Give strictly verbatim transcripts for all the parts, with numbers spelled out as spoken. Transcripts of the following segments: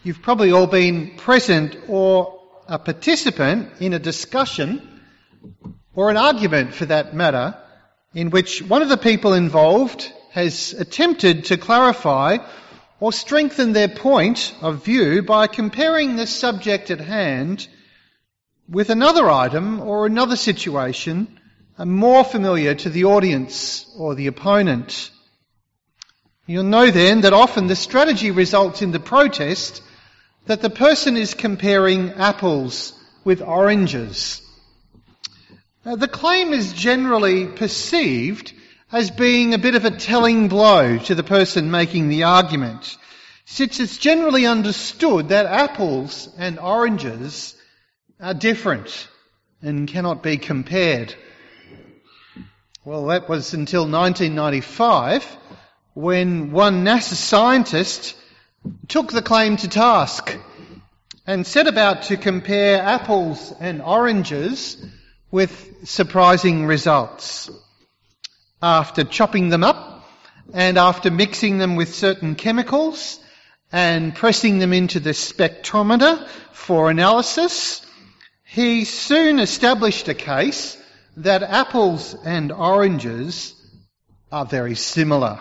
You've probably all been present or a participant in a discussion, or an argument for that matter, in which one of the people involved has attempted to clarify or strengthen their point of view by comparing the subject at hand with another item or another situation more familiar to the audience or the opponent. You'll know then that often the strategy results in the protest that the person is comparing apples with oranges. Now, the claim is generally perceived as being a bit of a telling blow to the person making the argument, since it's generally understood that apples and oranges are different and cannot be compared. Well, that was until nineteen ninety-five, when one NASA scientist took the claim to task and set about to compare apples and oranges with surprising results. After chopping them up and after mixing them with certain chemicals and pressing them into the spectrometer for analysis, he soon established a case that apples and oranges are very similar.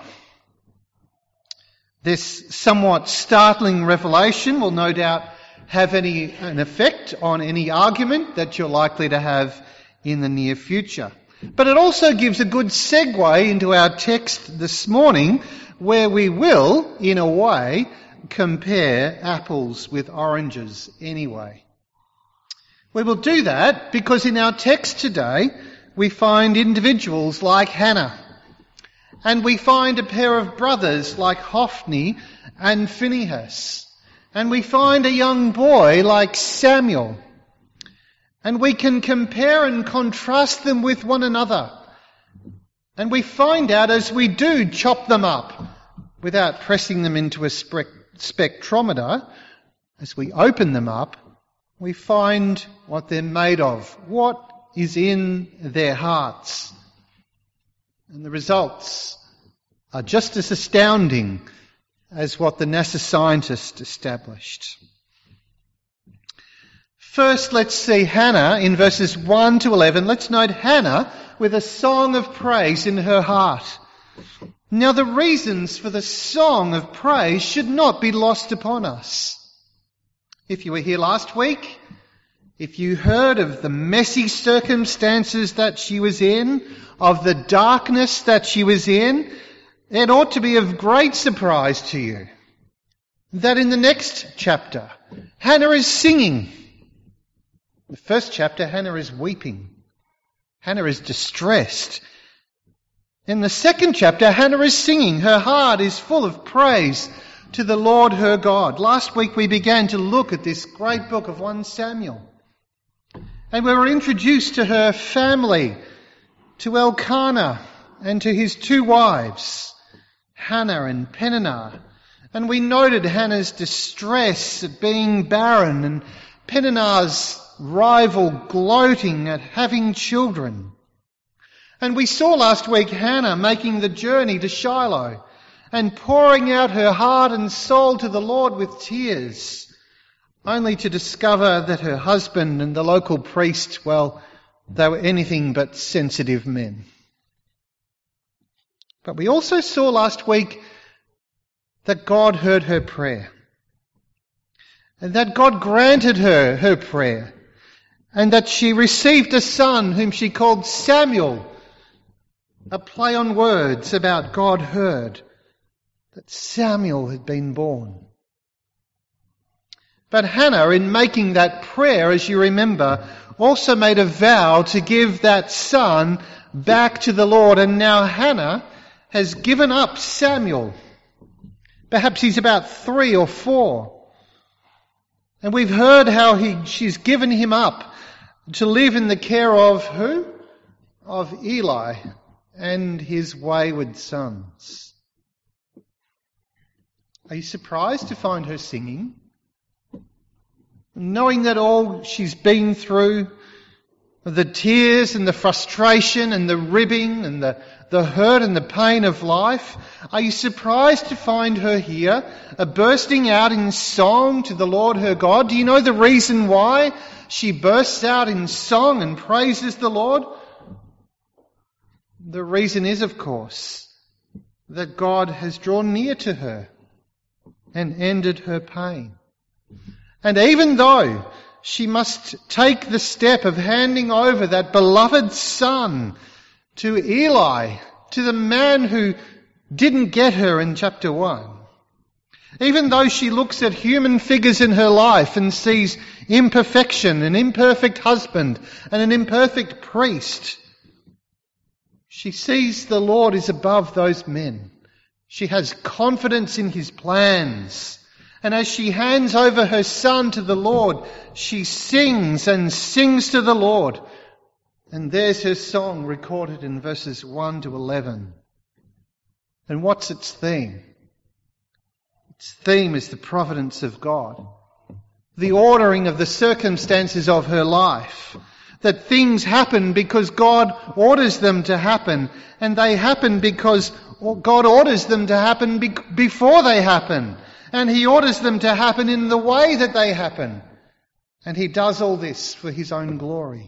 This somewhat startling revelation will no doubt have any an effect on any argument that you're likely to have in the near future. But it also gives a good segue into our text this morning, where we will, in a way, compare apples with oranges anyway. We will do that because in our text today we find individuals like Hannah, and we find a pair of brothers like Hophni and Phinehas, and we find a young boy like Samuel, and we can compare and contrast them with one another, and we find out as we do chop them up without pressing them into a spe- spectrometer, as we open them up, we find what they're made of, what is in their hearts. And the results are just as astounding as what the NASA scientist established. First, let's see Hannah in verses one to eleven. Let's note Hannah with a song of praise in her heart. Now, the reasons for the song of praise should not be lost upon us. If you were here last week, if you heard of the messy circumstances that she was in, of the darkness that she was in, it ought to be of great surprise to you that in the next chapter, Hannah is singing. The first chapter, Hannah is weeping. Hannah is distressed. In the second chapter, Hannah is singing. Her heart is full of praise to the Lord her God. Last week we began to look at this great book of First Samuel. And we were introduced to her family, to Elkanah and to his two wives, Hannah and Peninnah. And we noted Hannah's distress at being barren and Peninnah's rival gloating at having children. And we saw last week Hannah making the journey to Shiloh and pouring out her heart and soul to the Lord with tears, only to discover that her husband and the local priest, well, they were anything but sensitive men. But we also saw last week that God heard her prayer, and that God granted her her prayer, and that she received a son whom she called Samuel, a play on words about God heard, that Samuel had been born. But Hannah, in making that prayer, as you remember, also made a vow to give that son back to the Lord. And now Hannah has given up Samuel. Perhaps he's about three or four. And we've heard how he, she's given him up to live in the care of who? Of Eli and his wayward sons. Are you surprised to find her singing? Knowing that all she's been through, The tears and the frustration and the ribbing and the, the hurt and the pain of life. Are you surprised to find her here, uh, bursting out in song to the Lord her God? Do you know the reason why she bursts out in song and praises the Lord? The reason is, of course, that God has drawn near to her and ended her pain. And even though she must take the step of handing over that beloved son to Eli, to the man who didn't get her in chapter one. Even though she looks at human figures in her life and sees imperfection, an imperfect husband and an imperfect priest, she sees the Lord is above those men. She has confidence in his plans. And as she hands over her son to the Lord, she sings and sings to the Lord. And there's her song recorded in verses one to eleven. And what's its theme? Its theme is the providence of God. The ordering of the circumstances of her life. That things happen because God orders them to happen. And they happen because God orders them to happen be- before they happen. And he orders them to happen in the way that they happen. And he does all this for his own glory.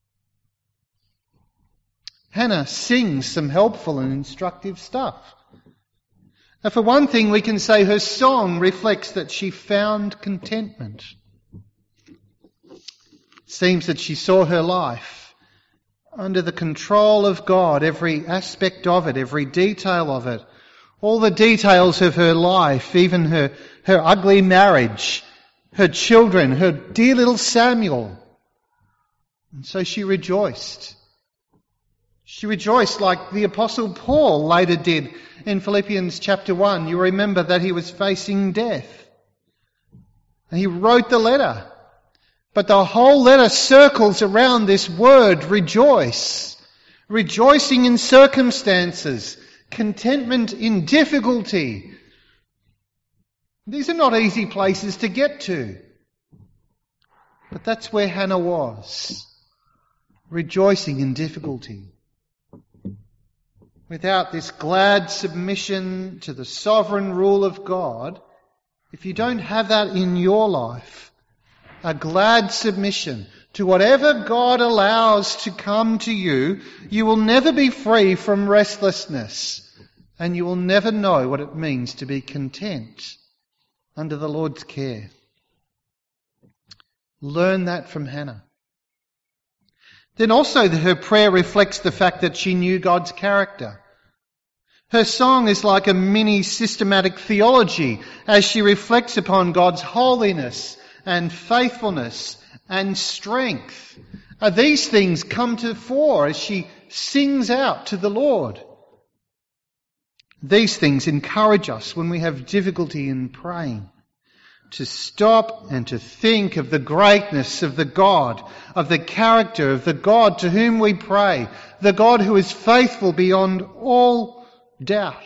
Hannah sings some helpful and instructive stuff. Now, for one thing, we can say her song reflects that she found contentment. It seems that she saw her life under the control of God, every aspect of it, every detail of it. All the details of her life, even her, her ugly marriage, her children, her dear little Samuel. And so she rejoiced. She rejoiced like the Apostle Paul later did in Philippians chapter one. You remember that he was facing death. And he wrote the letter. But the whole letter circles around this word, rejoice. Rejoicing in circumstances. Contentment in difficulty. These are not easy places to get to. But that's where Hannah was. Rejoicing in difficulty. Without this glad submission to the sovereign rule of God, if you don't have that in your life, a glad submission to whatever God allows to come to you, you will never be free from restlessness. And you will never know what it means to be content under the Lord's care. Learn that from Hannah. Then also her prayer reflects the fact that she knew God's character. Her song is like a mini systematic theology as she reflects upon God's holiness and faithfulness and strength. Uh, these things come to the fore as she sings out to the Lord. These things encourage us when we have difficulty in praying to stop and to think of the greatness of the God, of the character of the God to whom we pray, the God who is faithful beyond all doubt,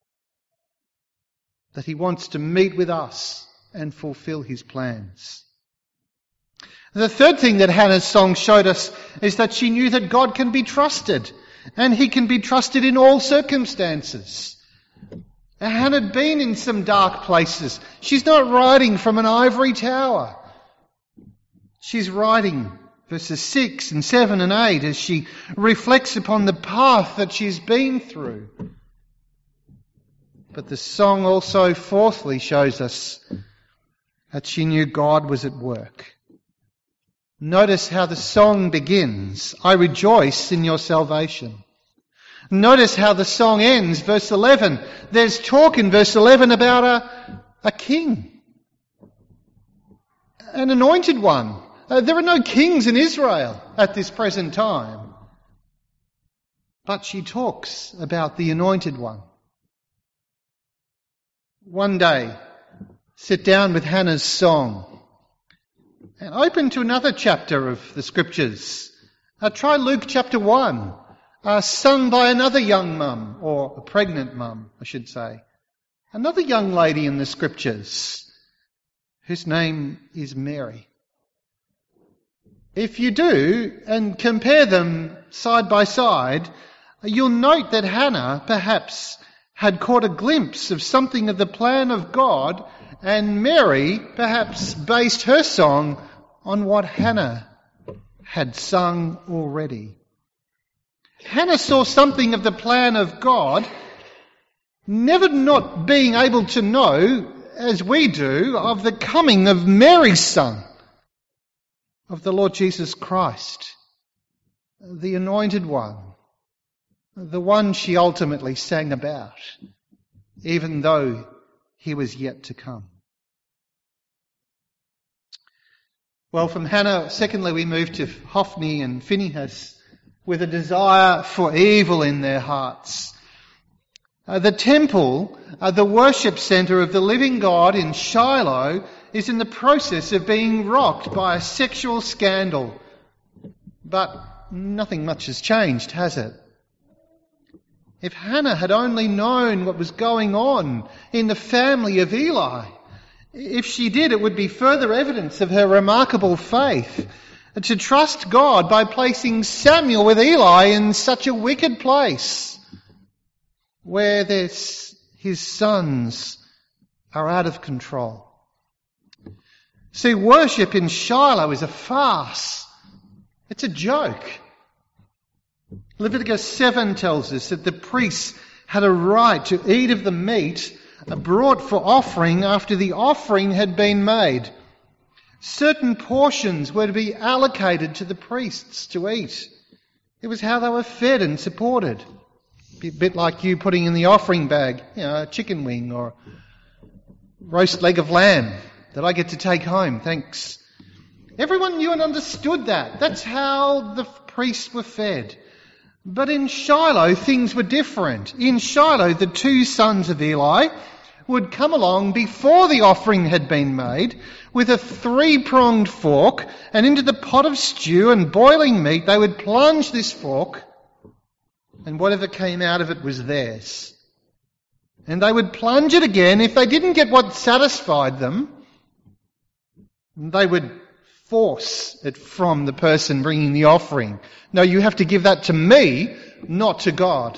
that he wants to meet with us and fulfill his plans. The third thing that Hannah's song showed us is that she knew that God can be trusted, and he can be trusted in all circumstances. Hannah had been in some dark places. She's not writing from an ivory tower. She's writing verses six and seven and eight as she reflects upon the path that she's been through. But the song also fourthly shows us that she knew God was at work. Notice how the song begins. I rejoice in your salvation. Notice how the song ends, verse eleven. There's talk in verse eleven about a, a king, an anointed one. Uh, there are no kings in Israel at this present time. But she talks about the anointed one. One day, sit down with Hannah's song and open to another chapter of the Scriptures. Uh, try Luke chapter one. Uh, sung by another young mum, or a pregnant mum, I should say. Another young lady in the Scriptures, whose name is Mary. If you do, and compare them side by side, you'll note that Hannah perhaps had caught a glimpse of something of the plan of God, and Mary perhaps based her song on what Hannah had sung already. Hannah saw something of the plan of God, never not being able to know, as we do, of the coming of Mary's son, of the Lord Jesus Christ, the Anointed One, the one she ultimately sang about, even though he was yet to come. Well, from Hannah, secondly, we move to Hophni and Phinehas with a desire for evil in their hearts. Uh, the temple, uh, the worship centre of the living God in Shiloh, is in the process of being rocked by a sexual scandal. But nothing much has changed, has it? If Hannah had only known what was going on in the family of Eli, if she did, it would be further evidence of her remarkable faith to trust God by placing Samuel with Eli in such a wicked place where there's, his sons are out of control. See, worship in Shiloh is a farce. It's a joke. Leviticus seven tells us that the priests had a right to eat of the meat brought for offering after the offering had been made. Certain portions were to be allocated to the priests to eat. It was how they were fed and supported. A bit like you putting in the offering bag, you know, a chicken wing or roast leg of lamb that I get to take home, thanks. Everyone knew and understood that. That's how the priests were fed. But in Shiloh, things were different. In Shiloh, the two sons of Eli would come along before the offering had been made with a three-pronged fork, and into the pot of stew and boiling meat they would plunge this fork, and whatever came out of it was theirs. And they would plunge it again. If they didn't get what satisfied them, they would force it from the person bringing the offering. No, you have to give that to me, not to God.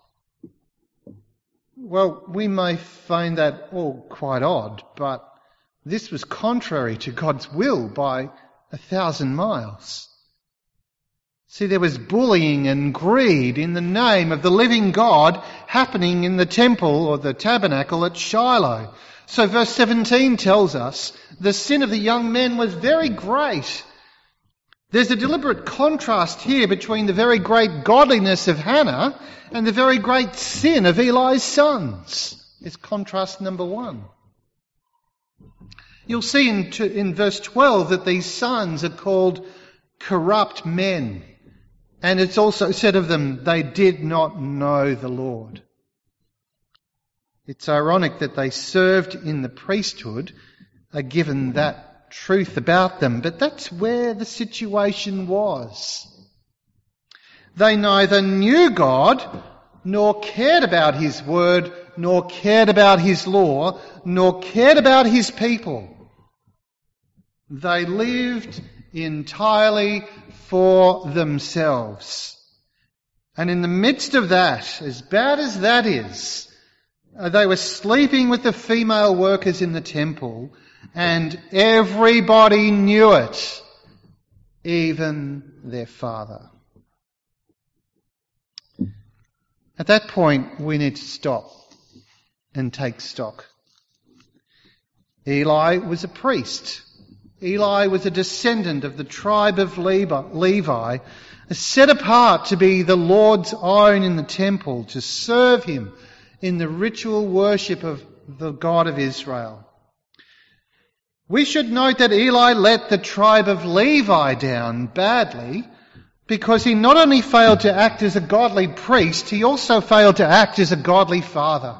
Well, we may find that all quite odd, but this was contrary to God's will by a thousand miles. See, there was bullying and greed in the name of the living God happening in the temple or the tabernacle at Shiloh. So verse seventeen tells us the sin of the young men was very great. There's a deliberate contrast here between the very great godliness of Hannah and the very great sin of Eli's sons. It's contrast number one. You'll see in, in verse twelve that these sons are called corrupt men. And it's also said of them, they did not know the Lord. It's ironic that they served in the priesthood, are given that truth about them, but that's where the situation was. They neither knew God, nor cared about His word, nor cared about His law, nor cared about His people. They lived entirely for themselves. And in the midst of that, as bad as that is, they were sleeping with the female workers in the temple, and everybody knew it, even their father. At that point, we need to stop and take stock. Eli was a priest. Eli was a descendant of the tribe of Levi, set apart to be the Lord's own in the temple, to serve Him in the ritual worship of the God of Israel. We should note that Eli let the tribe of Levi down badly because he not only failed to act as a godly priest, he also failed to act as a godly father.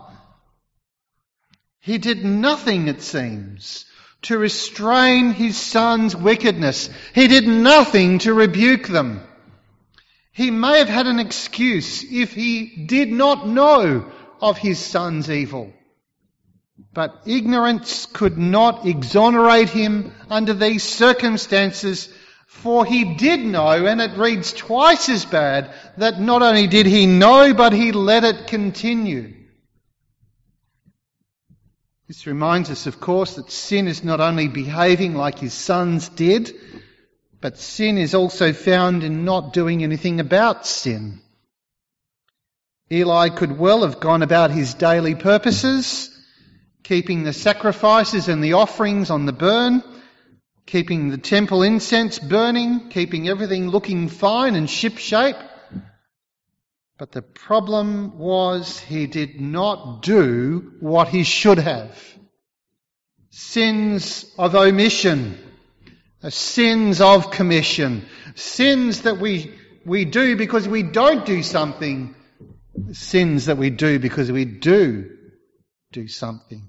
He did nothing, it seems, to restrain his sons' wickedness. He did nothing to rebuke them. He may have had an excuse if he did not know of his son's evil. But ignorance could not exonerate him under these circumstances For he did know, and it reads twice as bad, that not only did he know, but he let it continue. This reminds us, of course, that sin is not only behaving like his sons did, but sin is also found in not doing anything about sin. Eli could well have gone about his daily purposes, keeping the sacrifices and the offerings on the burn, keeping the temple incense burning, keeping everything looking fine and shipshape. But the problem was he did not do what he should have. Sins of omission, sins of commission, sins that we, we do because we don't do something, sins that we do because we do do something.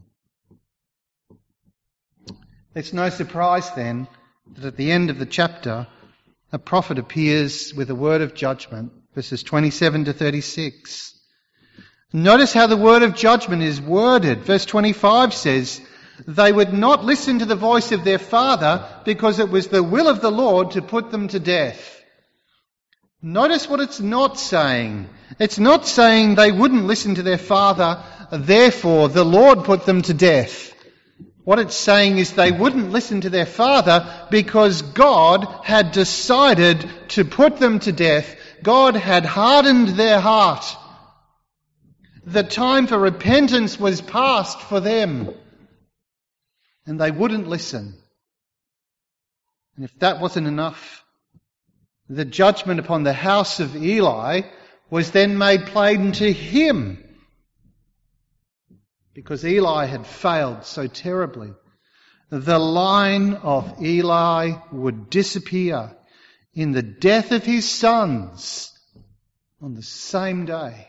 It's no surprise then that at the end of the chapter, a prophet appears with a word of judgment, verses twenty-seven to thirty-six. Notice how the word of judgment is worded. Verse twenty-five says, they would not listen to the voice of their father because it was the will of the Lord to put them to death. Notice what it's not saying. It's not saying they wouldn't listen to their father, therefore the Lord put them to death. What it's saying is they wouldn't listen to their father because God had decided to put them to death. God had hardened their heart. The time for repentance was past for them. And they wouldn't listen. And if that wasn't enough, the judgment upon the house of Eli was then made plain to him, because Eli had failed so terribly. The line of Eli would disappear in the death of his sons on the same day.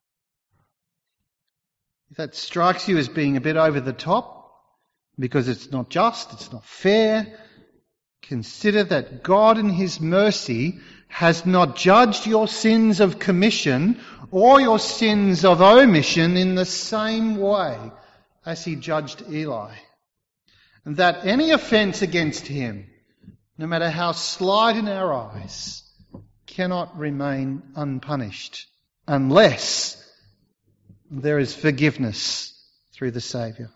If that strikes you as being a bit over the top, because it's not just, it's not fair, consider that God in his mercy has not judged your sins of commission or your sins of omission in the same way as he judged Eli. And that any offence against him, no matter how slight in our eyes, cannot remain unpunished unless there is forgiveness through the Saviour.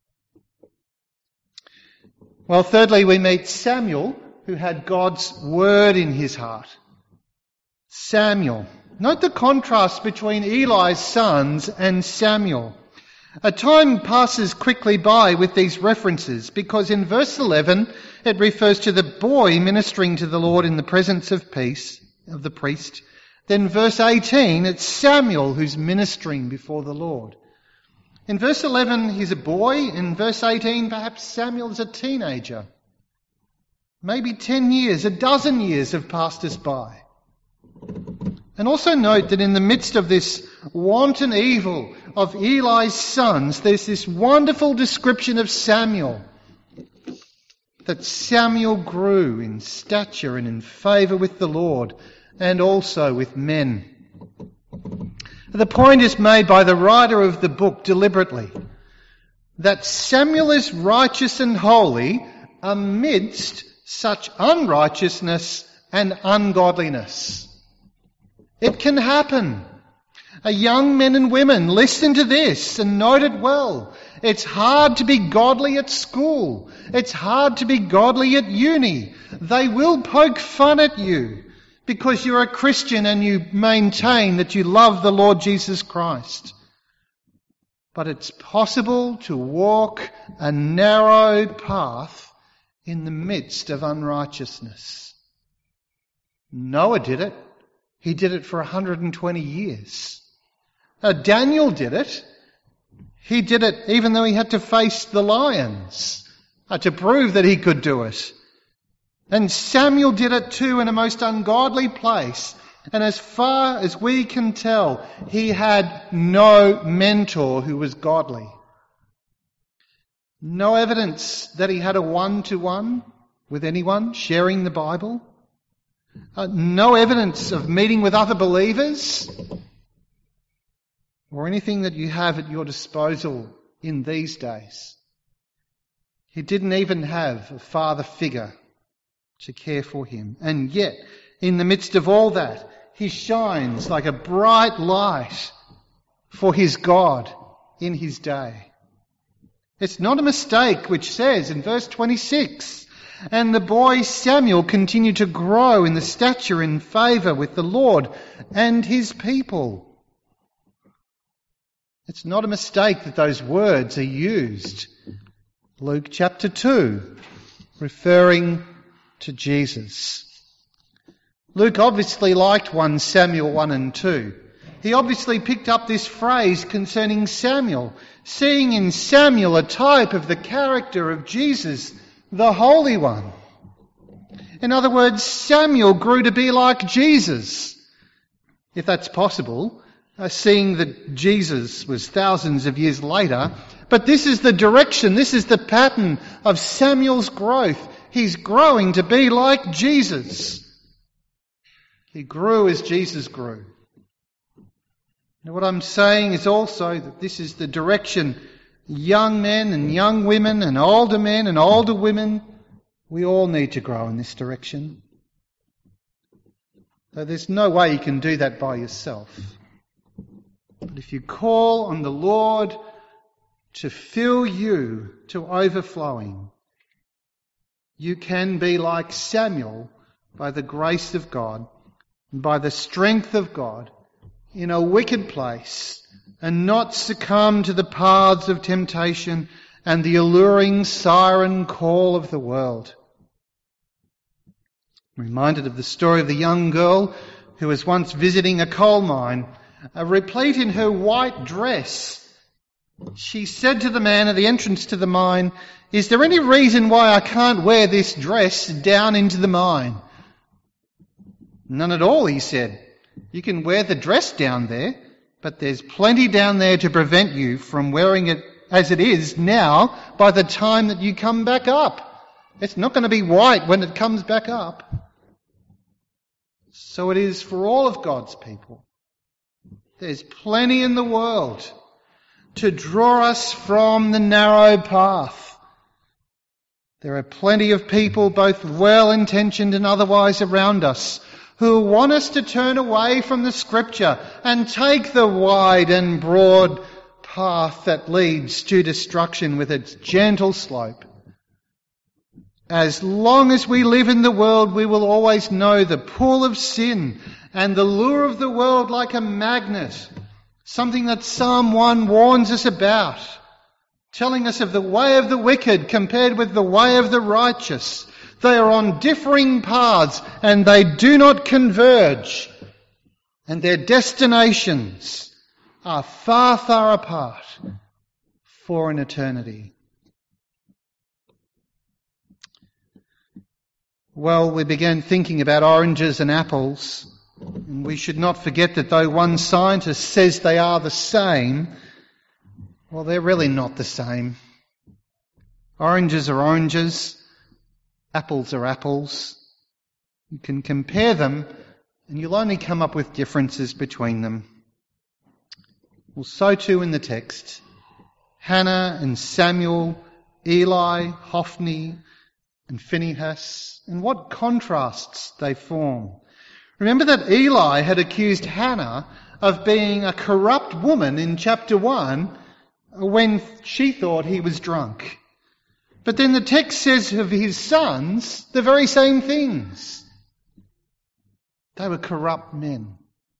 Well, thirdly, we meet Samuel, who had God's word in his heart. Samuel. Note the contrast between Eli's sons and Samuel. A time passes quickly by with these references because in verse eleven it refers to the boy ministering to the Lord in the presence of peace, of the priest. Then verse eighteen, it's Samuel who's ministering before the Lord. In verse eleven, he's a boy. In verse eighteen, perhaps Samuel's a teenager. Maybe ten years, a dozen years have passed us by. And also note that in the midst of this wanton evil of Eli's sons, there's this wonderful description of Samuel. That Samuel grew in stature and in favour with the Lord and also with men. The point is made by the writer of the book deliberately, that Samuel is righteous and holy amidst such unrighteousness and ungodliness. It can happen. Uh, young men and women, listen to this and note it well. It's hard to be godly at school. It's hard to be godly at uni. They will poke fun at you because you're a Christian and you maintain that you love the Lord Jesus Christ. But it's possible to walk a narrow path in the midst of unrighteousness. Noah did it. He did it for one hundred twenty years. Now, Daniel did it. He did it even though he had to face the lions uh, to prove that he could do it. And Samuel did it too in a most ungodly place. And as far as we can tell, he had no mentor who was godly. No evidence that he had a one-to-one with anyone sharing the Bible. Uh, no evidence of meeting with other believers or anything that you have at your disposal in these days. He didn't even have a father figure to care for him. And yet, in the midst of all that, he shines like a bright light for his God in his day. It's not a mistake which says in verse twenty-six, "And the boy Samuel continued to grow in the stature and favour with the Lord and his people." It's not a mistake that those words are used. Luke chapter two, referring to Jesus. Luke obviously liked First Samuel one and two. He obviously picked up this phrase concerning Samuel, seeing in Samuel a type of the character of Jesus, the Holy One. In other words, Samuel grew to be like Jesus, if that's possible, uh, seeing that Jesus was thousands of years later. But this is the direction, this is the pattern of Samuel's growth. He's growing to be like Jesus. He grew as Jesus grew. Now, what I'm saying is also that this is the direction young men and young women and older men and older women, we all need to grow in this direction. So there's no way you can do that by yourself. But if you call on the Lord to fill you to overflowing, you can be like Samuel by the grace of God and by the strength of God in a wicked place and not succumb to the paths of temptation and the alluring siren call of the world. I'm reminded of the story of the young girl who was once visiting a coal mine, uh, replete in her white dress. She said to the man at the entrance to the mine, "Is there any reason why I can't wear this dress down into the mine?" "None at all," he said. "You can wear the dress down there, but there's plenty down there to prevent you from wearing it as it is now by the time that you come back up. It's not going to be white when it comes back up." So it is for all of God's people. There's plenty in the world to draw us from the narrow path. There are plenty of people, both well-intentioned and otherwise, around us who want us to turn away from the Scripture and take the wide and broad path that leads to destruction with its gentle slope. As long as we live in the world, we will always know the pull of sin and the lure of the world like a magnet, something that Psalm one warns us about, telling us of the way of the wicked compared with the way of the righteous. They are on differing paths and they do not converge, and their destinations are far, far apart for an eternity. Well, we began thinking about oranges and apples, and we should not forget that though one scientist says they are the same, well, they're really not the same. Oranges are oranges, apples are apples. You can compare them, and you'll only come up with differences between them. Well, so too in the text. Hannah and Samuel, Eli, Hophni, and Phinehas, and what contrasts they form. Remember that Eli had accused Hannah of being a corrupt woman in chapter one when she thought he was drunk. But then the text says of his sons the very same things. They were corrupt men.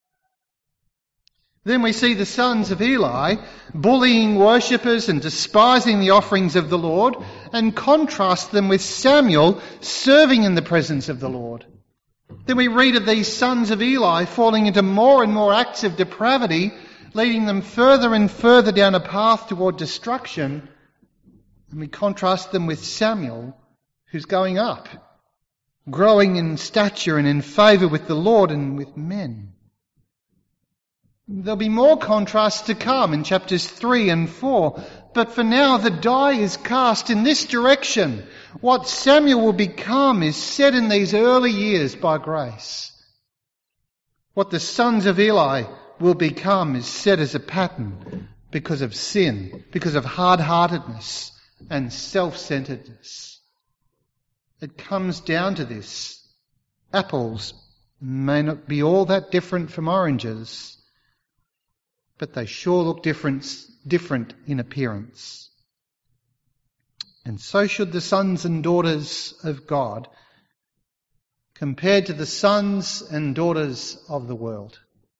Then we see the sons of Eli bullying worshippers and despising the offerings of the Lord, and contrast them with Samuel serving in the presence of the Lord. Then we read of these sons of Eli falling into more and more acts of depravity, leading them further and further down a path toward destruction. And we contrast them with Samuel, who's going up, growing in stature and in favour with the Lord and with men. There'll be more contrasts to come in chapters three and four, but for now the die is cast in this direction. What Samuel will become is set in these early years by grace. What the sons of Eli will become is set as a pattern because of sin, because of hard-heartedness and self-centeredness. it comes down to this. Apples may not be all that different from oranges, but they sure look different, different in appearance. And so should the sons and daughters of God compared to the sons and daughters of the world.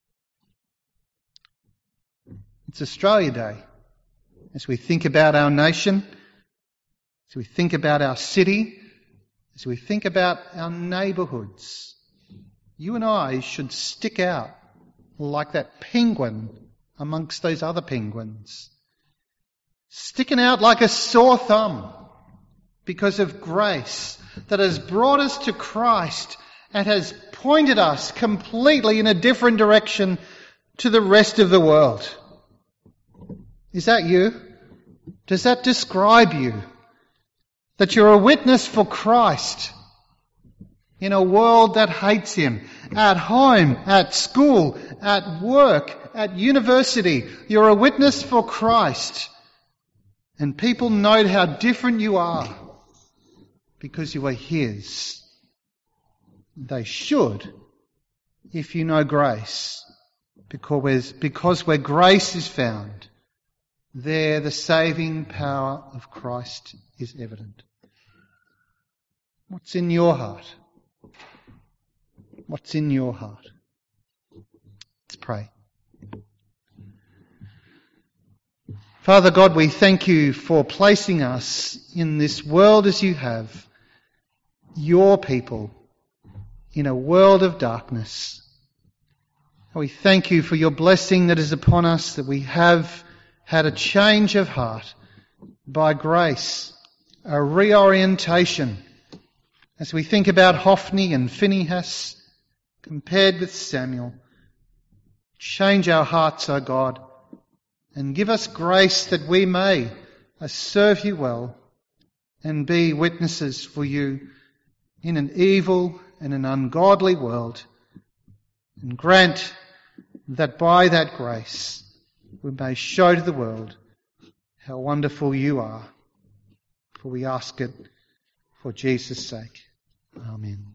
It's Australia Day. As we think about our nation, as we think about our city, as we think about our neighbourhoods, you and I should stick out like that penguin amongst those other penguins. Sticking out like a sore thumb because of grace that has brought us to Christ and has pointed us completely in a different direction to the rest of the world. Is that you? Does that describe you? That you're a witness for Christ in a world that hates Him. At home, at school, at work, at university, you're a witness for Christ. And people know how different you are because you are His. They should, if you know grace, because, because where grace is found, there the saving power of Christ is evident. What's in your heart? What's in your heart? Let's pray. Father God, we thank you for placing us in this world as you have, your people, in a world of darkness. We thank you for your blessing that is upon us, that we have had a change of heart by grace, a reorientation as we think about Hophni and Phinehas compared with Samuel. Change our hearts, O God, and give us grace that we may serve you well and be witnesses for you in an evil and an ungodly world. And grant that by that grace we may show to the world how wonderful you are. For we ask it for Jesus' sake. Amen.